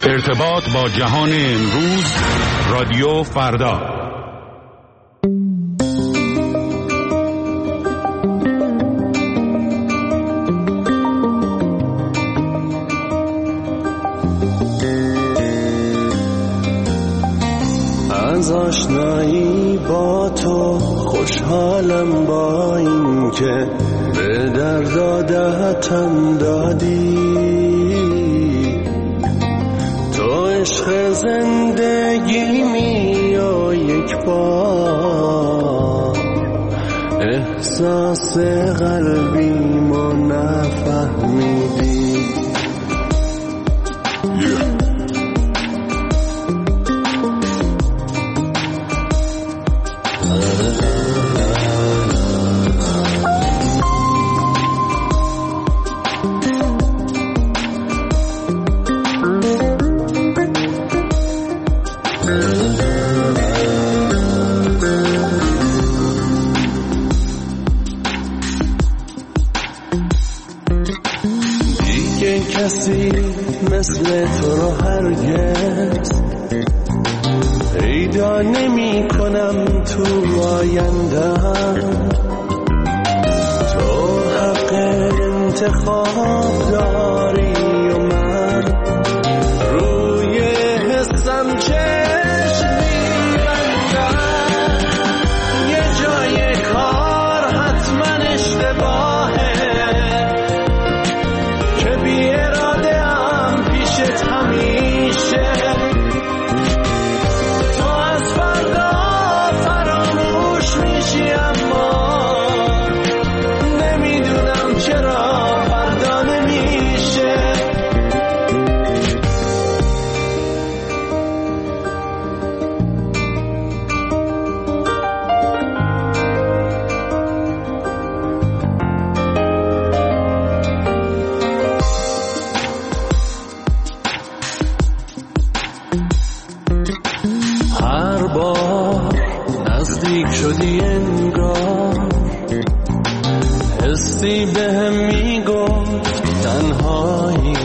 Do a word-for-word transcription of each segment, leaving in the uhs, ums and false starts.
ارتباط با جهان امروز، رادیو فردا. از آشنایی با تو خوشحالم، با این که به درد دهتم دادی. تو عشق زندگی می و یک بار احساس قلبیمو نفهمیدی. کسی مثل تو رو هرگز پیدا نمی کنم تو آیندم. تو حق انتخاب داری و من روی حسم چشم می‌بندم. یه جای کار حتما اشتباهه که بی اراده هم پیشت همیشه. تو از فردا فراموش میشی اما نمیدونم چرا فردا نمیشه. هر بار نزدیک شدی انگار حسی بهم میگفت تنهایی.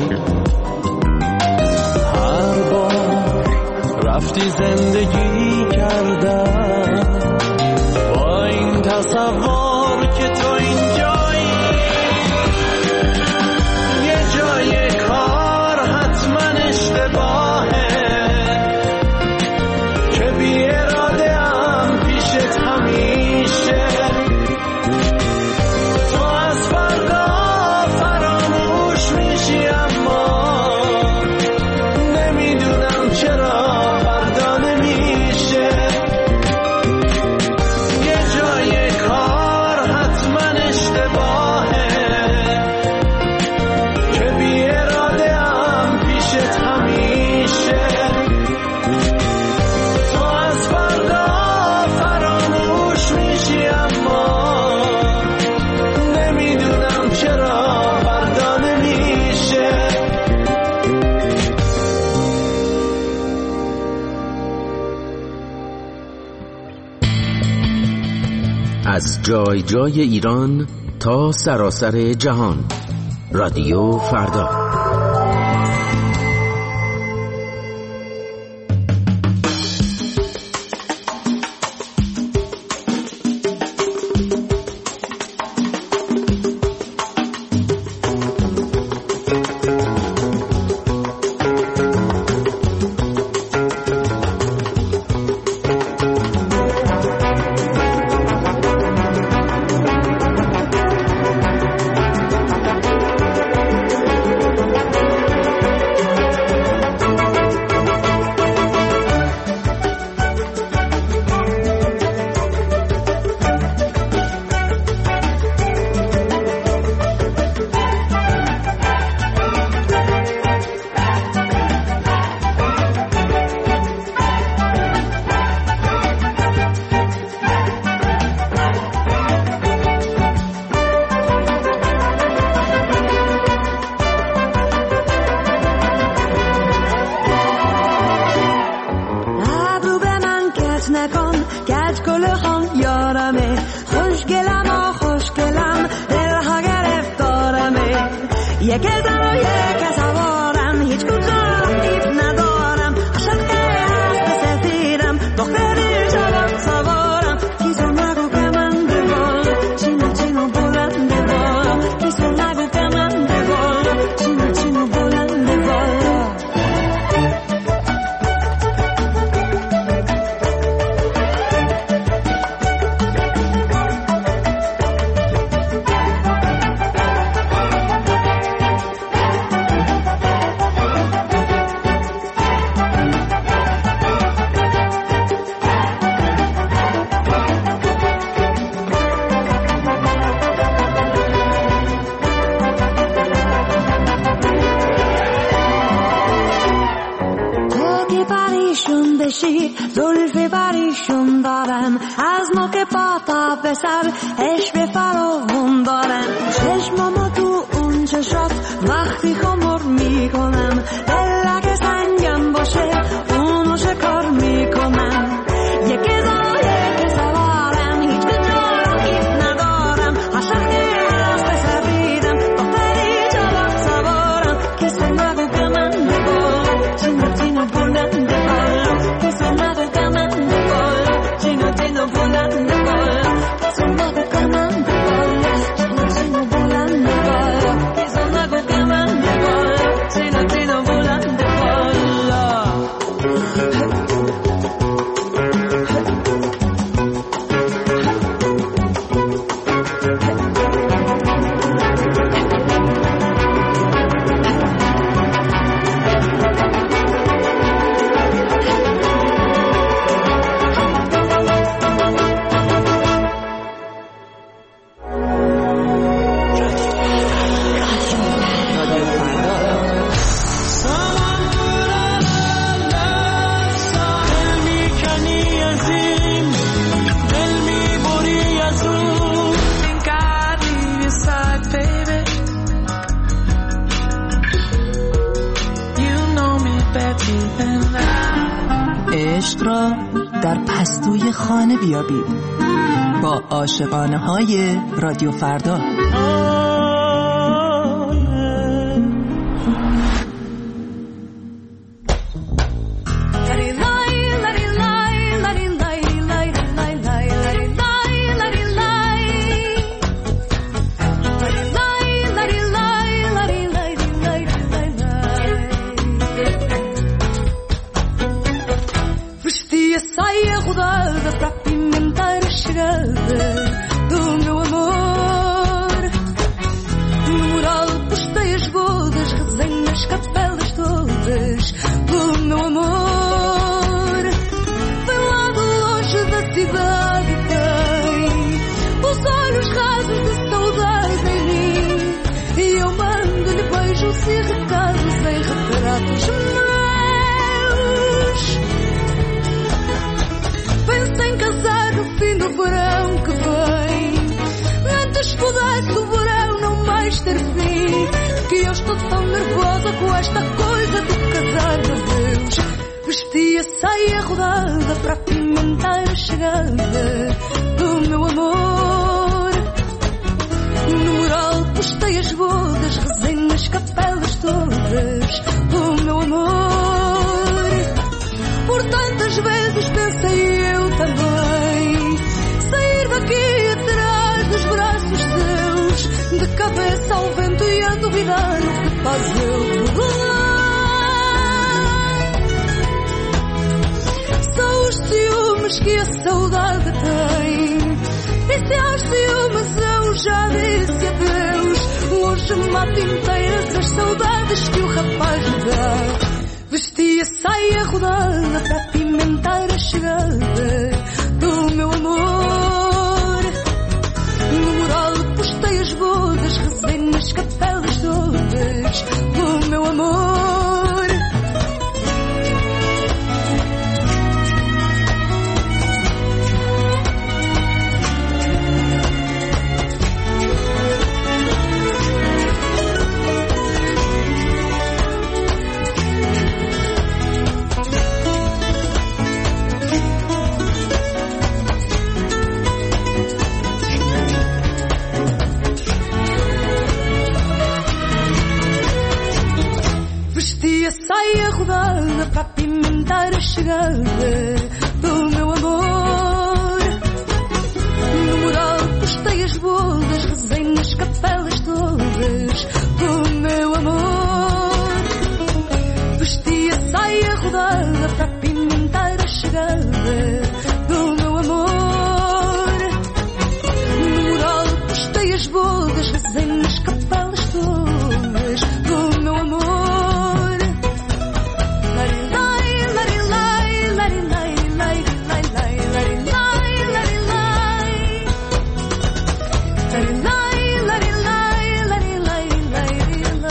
هر بار رفتی زندگی کردم با این تصور که تو اینجایی. یه جای کار حتما اشتباهه که بی اراده هم پیشت همیشه. تو از فردا فراموش میشی اما نمیدونم چرا فردا نمیشه. یه جای کار حتما اشتباهه که بی اراده هم پیشت همیشه. تو از فردا فراموش میشی اما نمیدونم چرا فردا نمیشه. از جای جای ایران تا سراسر جهان، رادیو فردا. یک زن و یک سوارم هیچ کجا رفت بکشی زلف بریشون دارم از نوک پاتا به سر عشق فراوون دارم چشمامو تو اون چشات وقتی خمر میکنم دل اگه سنگم باشه اونو شکار میکنم یکی زا یکی سوارم هیچ به جارم کیف ندارم عشقی از پسر دیدم دختری جواب سوارم کسی نگو که من بگو چینو چینو بلند بگو کسی نگو که من بگو چینو چینو بلند بگو کسی نگو که من بگو چینو چینو بلند بگو کسی نگو که من بگو چینو چینو بلند بگو عشق را در پستوی خانه بیابید با عاشقانه های رادیو فردا. Com esta coisa do casar de Deus, vestia saia rodada para apimentar a chegada do meu amor. No mural postei as bodas, rezei nas capelas todas do meu amor. Por tantas vezes pensei eu também sair daqui atrás dos braços de Deus, de cabeça ao vento e a duvidar o que faz eu tudo bem. São os ciúmes que a saudade tem, e se aos ciúmes eu já disse adeus, hoje mato inteiras as saudades que o rapaz me dá. Vestia saia rodada para apimentar a chegada do meu amor. No mural postei as bodas, rezei nas capelas todas do meu amor. Saia rodada para apimentar a chegada do meu amor. No mural postei as bodas, rezei nas capelas todas do meu amor. Vestia saia rodada para apimentar a chegada do meu amor. No mural postei as bodas, rezei nas capelas todas do meu amor.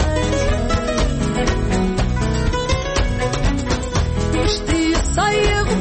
Saia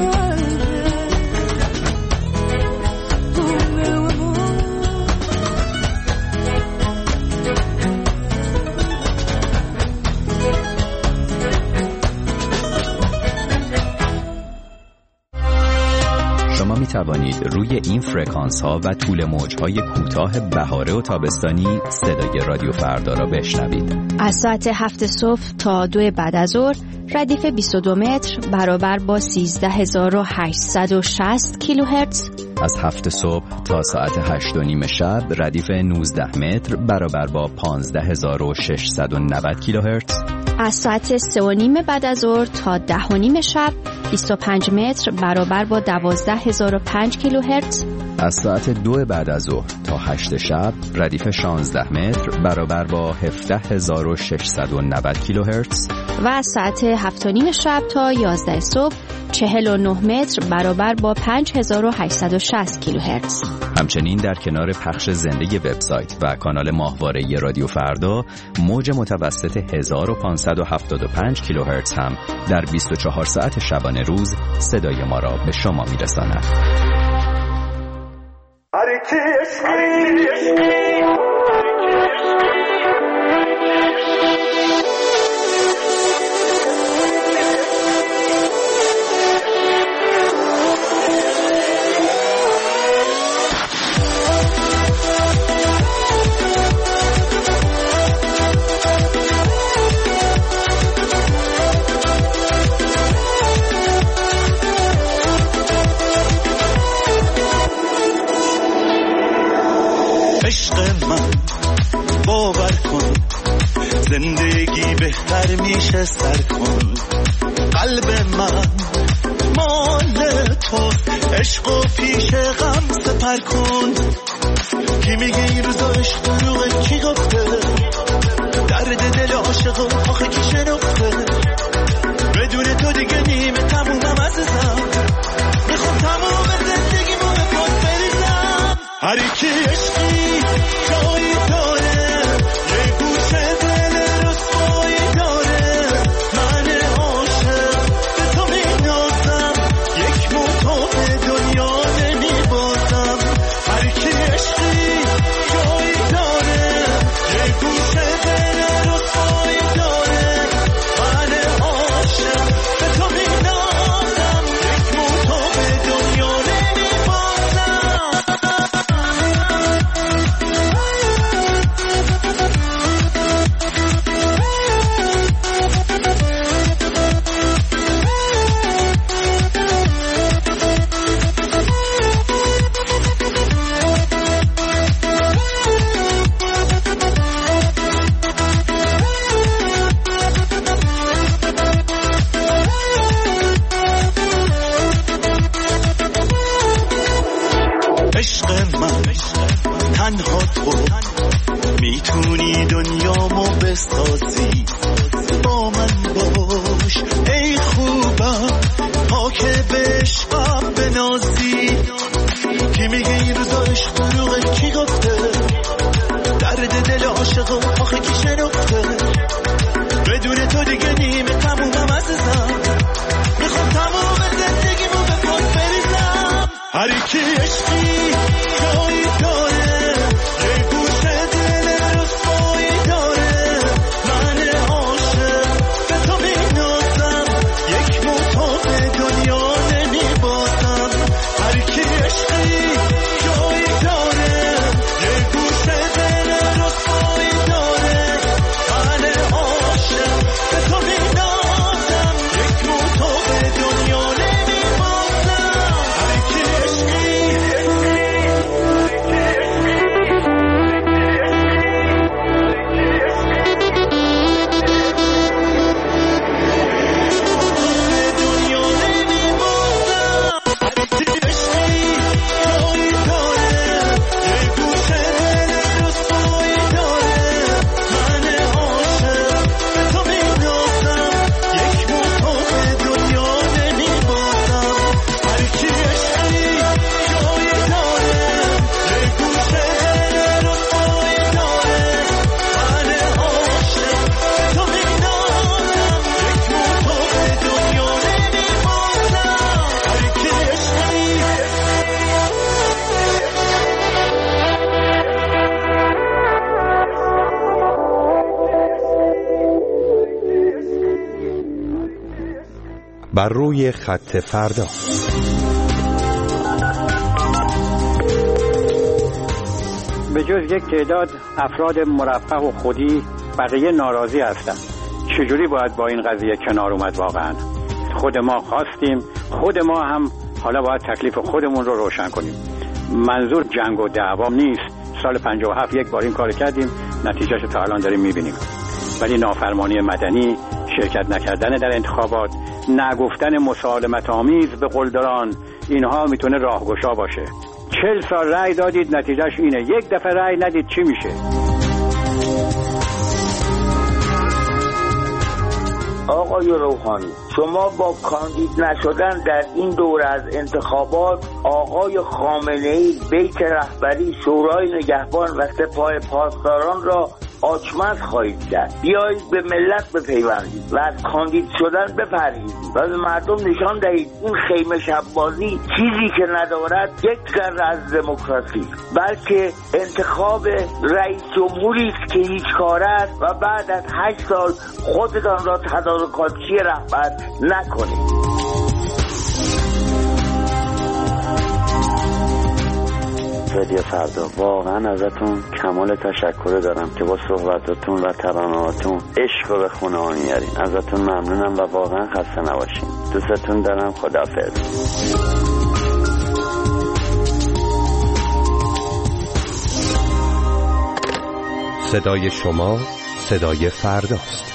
می توانید روی این فرکانس ها و طول موج های کوتاه بهاره و تابستانی صدای رادیو فردا را بشنوید. از ساعت هفت صبح تا دو بعد از ظهر ردیف بیست و دو متر برابر با سیزده هزار و هشتصد و شصت کیلوهرتز. از هفت صبح تا ساعت هشت و نیم شب ردیف نوزده متر برابر با پانزده هزار و ششصد و نود کیلوهرتز. از ساعت سه و نیم بعد از ظهر تا ده و نیم شب بیست و پنج متر برابر با دوازده هزار و پنج کیلوهرتز. از ساعت دو بعد از ظهر تا هشت شب ردیف شانزده متر برابر با هفده هزار و ششصد و نود کیلوهرتز. و از ساعت هفت و نیم شب تا یازده صبح چهل و نه متر برابر با پنج هزار و هشتصد و شصت کیلوهرتز. همچنین در کنار پخش زنده وبسایت و کانال ماهواره رادیو فردا، موج متوسط هزار و پانصد و هفتاد و پنج کیلوهرتز هم در بیست و چهار ساعت شبانه روز صدای ما را به شما میرساند. زندگی بهتر میشه سر کن، قلب من مال تو، عشق و پیش غم سپر کن. کی میگه این روزا عشق دروغه؟ کی گفته؟ درد دل عاشق و آخه کی شنفته؟ بدون تو دیگه نیمه تمومم عزیزم، میخوام تموم زندگیمو به پات بریزم. هر کی عشقی جایی داره، یه گوشه دل رسوایی داره. من عاشق به تو مینازم، یک موتو به دنیا نمیبازم. هر کی عشقی جایی داره، یه گوشه دل رسوایی داره. من عاشق به تو مینازم، یک موتو به دنیا نمیبازم. عشق من تنها تو میتونی دنیامو بسازی، با من باش ای خوبم تا که به عشقم بنازی. کی میگه این روزا عشق دروغه؟ کی گفته؟ درد دل عاشق و آخه کی شنفته؟ بدون تو دیگه نیمه تمومم عزیزم، میخوام تموم زندگیمو به پات بریزم. هر کی عشقی جایی داره، یه گوشه دل رسوایی داره. من عاشق به تو مینازم، یک موتو به دنیا نمیبازم. هر کی عشقی جایی داره، یه گوشه دل رسوایی داره. من عاشق به تو مینازم، یک موتو به دنیا نمیبازم. هر کی عشقی بر روی خط فردا. به جز یک تعداد افراد مرفه و خودی بقیه ناراضی هستند. چجوری باید با این قضیه کنار اومد؟ واقعا خود ما خواستیم، خود ما هم حالا باید تکلیف خودمون رو روشن کنیم. منظور جنگ و دعوا نیست. سال پنجاه و هفت یک بار این کار کردیم، نتیجهش تا الان داریم میبینیم. ولی نافرمانی مدنی، شرکت نکردن در انتخابات، نگفتن مسالمت آمیز به قلدران، اینها میتونه راهگشا باشه. چهل سال رأی دادید، نتیجهش اینه. یک دفعه رأی ندید، چی میشه؟ آقای روحانی، شما با کاندید نشدن در این دوره از انتخابات آقای خامنه‌ای بیت رهبری شورای نگهبان و سپاه پاسداران را آچمز خواهید کرد. بیایید به ملت بپیوندید و از کاندید شدن بپرهیزید و به مردم نشان دهید این خیمه شب‌بازی چیزی که ندارد یک ذره از دموکراسی، بلکه انتخاب رئیس جمهوری است که هیچ کار است و بعد از هشت سال خودتان را تدارکاتچی رهبر نکنید. رادیو فردا، واقعا ازتون کمال تشکر دارم که با صحبتاتون و ترانه‌هاتون عشق رو به خونه ها میارین. ازتون ممنونم و واقعا خسته نباشین. دوستتون دارم. خداحافظ. صدای شما صدای فرداست.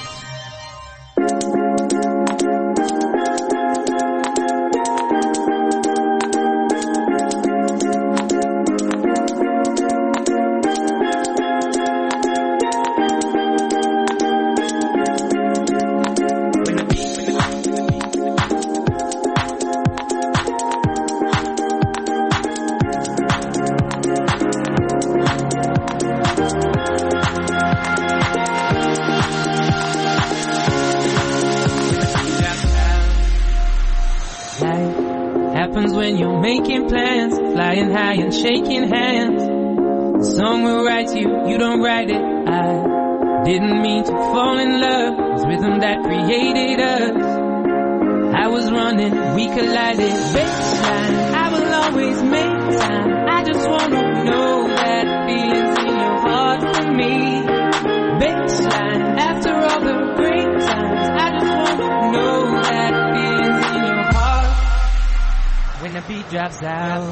Shaking hands, the song will write you, you don't write it. I didn't mean to fall in love, it was rhythm that created us. I was running, we collided. Baseline, I will always make time. I just wanna know that feelings in your heart for me. Baseline, after all the great times, I just wanna know that feelings in your heart when the beat drops out.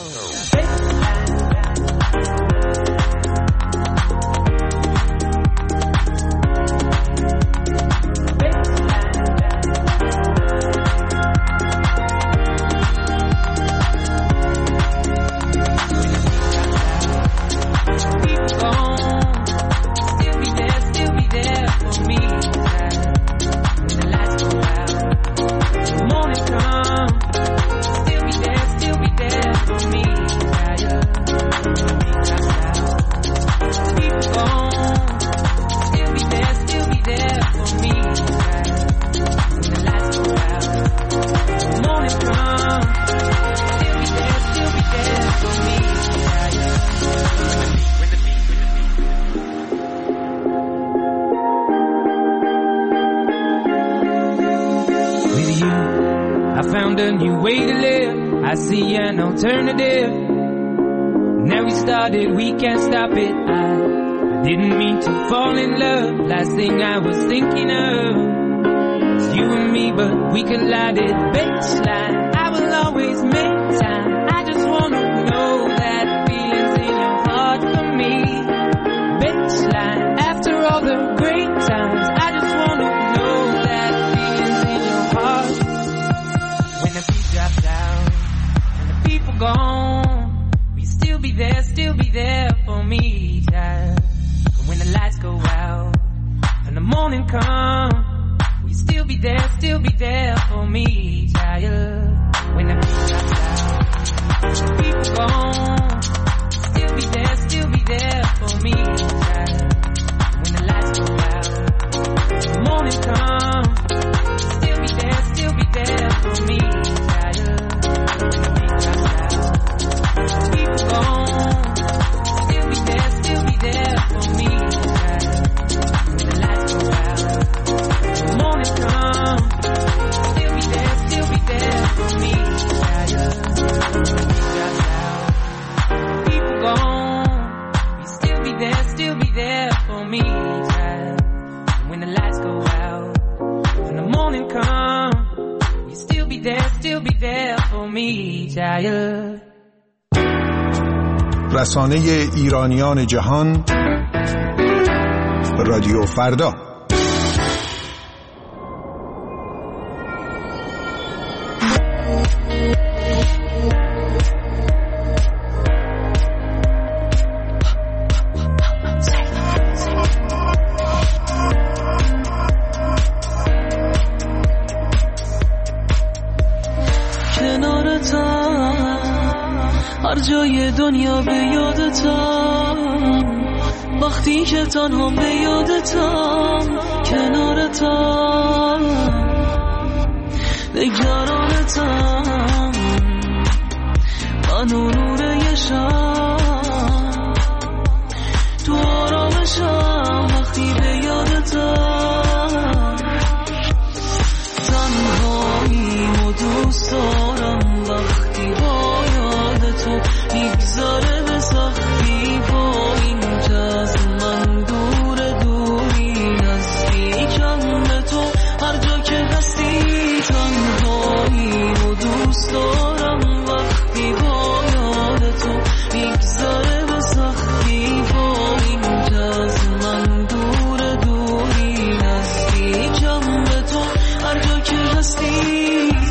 Alternative. Now we started, we can't stop it. I didn't mean to fall in love. Last thing I was thinking of was you and me, but we collided. Baseline, I will always make time. I just wanna know that feelings in your heart for me. Baseline, after all the great times, I just wanna know that feelings in your heart when the beat drops down. People gone, we still be there, still be there for me, child. And when the lights go out and the morning come, we still be there, still be there for me, child. When the beat drops out, people gone, still be there, still be there for me, child. When the lights go out, the morning come, still be there, still be there for me, child. People gone, still be there, still be there for me. When the lights go out, the morning come, still be there, still be there for me. People gone, we morning come, you still be there, still be there for me, child. رسانه ایرانیان جهان، رادیو فردا. هر جای دنیا به یادتم، وقتی که تنها به یادتم، کنارتم، نگرانتم، من و نور یه شب، تو آرامشم وقتی به یادتم، تنهاییم و دوست دارم وقتی با تو میگذاره به سختی، با این که از من دور دوری نزدیکم به تو، هر جا که هستی تنهایی و دوست دارم وقتی با یاد تو میگذاره به سختی، با این که از من دور دوری نزدیکم به تو، هر جا که هستی.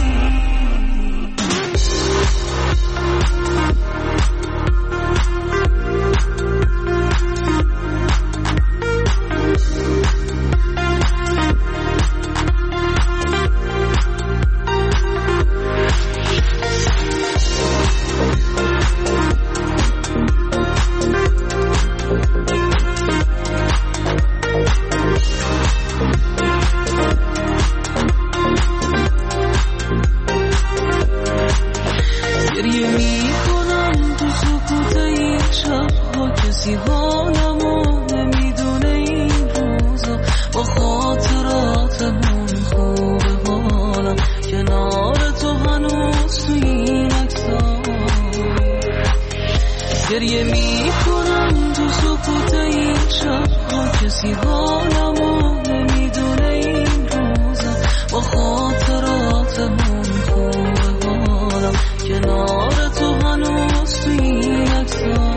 گریه می کنم تو سکوت این شب ها، کسی حالمو نمیدونه این روزا، با خاطراتمون خوبه حالم، کنار تو هنوز تو این عکس‌ها،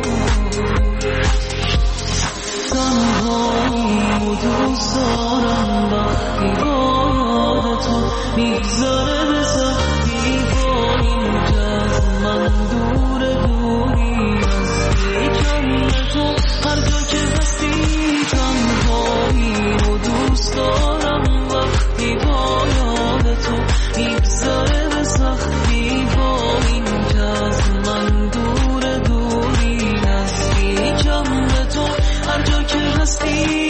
تنهایی و دوست دارم وقتی با یاد تو میگذاره به سختی، با این که از من دور دوری تو، هر جا که هستی تنهایی و دوست دارم وقتی با یاد تو میگذاره به سختی، با این که از من دور دوری نزدیکم به تو، هر جا که هستی.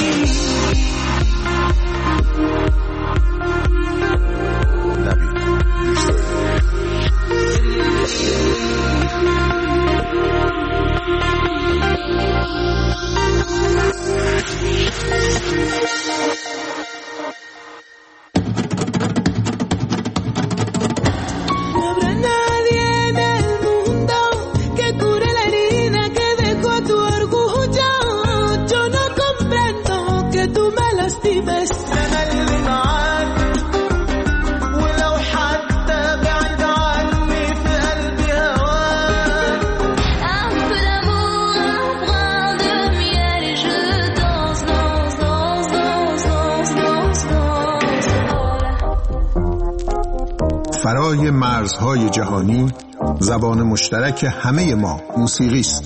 فرای مرزهای جهانی، زبان مشترک همه ما موسیقی است.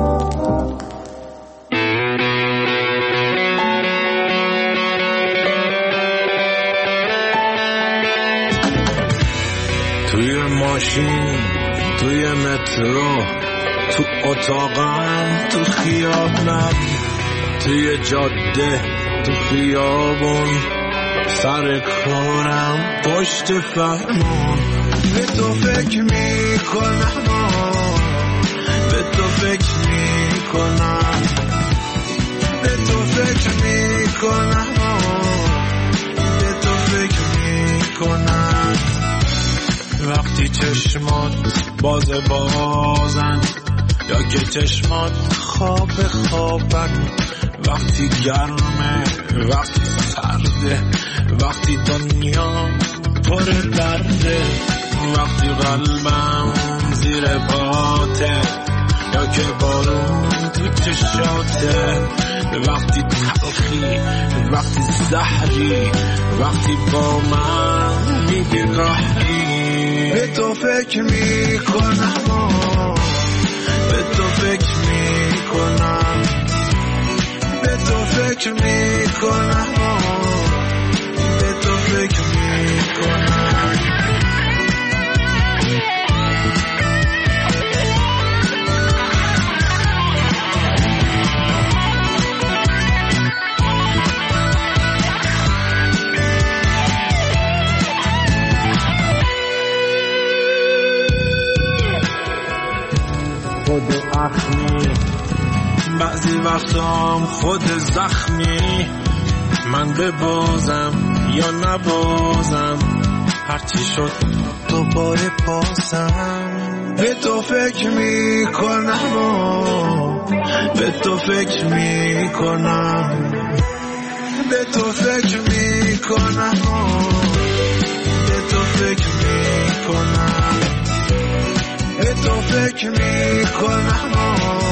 توی ماشین، توی مترو، تو اتاقم، تو خیابونم، توی جاده، تو خیابون، سر کارم، پشت فرمون، به تو فکر میکنم، به تو فکر میکنم، به تو فکر میکنم، به تو فکر میکنم. وقتی چشمات باز بازن یا که چشمات خواب خوابن، وقتی گرمه وقتی سرده وقتی دنیا پر درده وقتی قلبم زیر پاته یا که بارون تو چشاته وقتی تلخی وقتی زهری وقتی با من میگی راهی به تو فکر میکنم به تو فکر میکنم به تو فکر میکنم به تو فکر میکنم خود اخمی بعضی وقتام خود زخمی من ببازم یا نبازم هرچی شد دوباره پاسم به تو فکر میکنم به تو فکر میکنم به تو فکر میکنم به تو فکر میکنم به تو فکر میکنم